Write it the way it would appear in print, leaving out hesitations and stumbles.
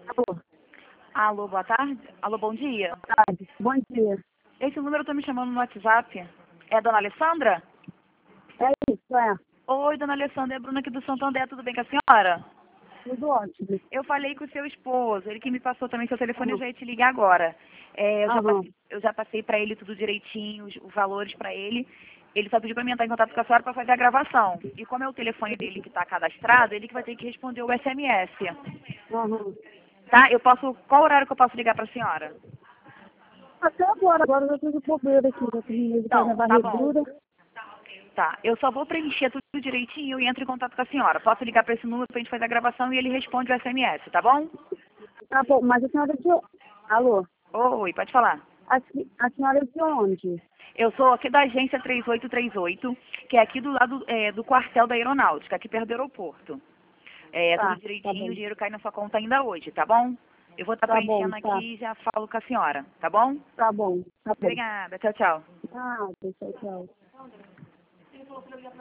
Alô, Alô, boa tarde. Alô, bom dia. boa tarde. Bom dia. Esse número tá me chamando no WhatsApp. É a dona Alessandra? É isso, é. Oi, dona Alessandra, é a Bruna aqui do Santander, tudo bem com a senhora? Tudo ótimo. Eu falei com o seu esposo, ele que me passou também seu telefone, eu Aham. já ia te ligar agora. Aham. Eu já passei para ele tudo direitinho, os valores para ele. Ele só pediu para mim entrar em contato com a senhora para fazer a gravação. E como é o telefone dele que está cadastrado, ele que vai ter que responder o SMS. Aham. Tá? Eu posso. Qual horário que eu posso ligar para a senhora? Até agora eu já tô de bobeira aqui, já terminei de fazer a Então, tá bom. varredura. Tá, eu só vou preencher tudo direitinho e entro em contato com a senhora. Posso ligar para esse número pra gente fazer a gravação e ele responde o SMS, tá bom? Tá bom, mas a senhora é de onde? Alô? Oi, pode falar. A senhora é de onde? Eu sou aqui da agência 3838, que é aqui do lado do quartel da aeronáutica, aqui perto do aeroporto. Tudo Tá direitinho, o bom. dinheiro cai na sua conta ainda hoje, tá bom? Eu vou estar Tá bom, preenchendo tá. aqui e já falo com a senhora, tá bom? Tá bom, tá bom. Obrigada, tchau, tchau. Ah, tchau, tchau.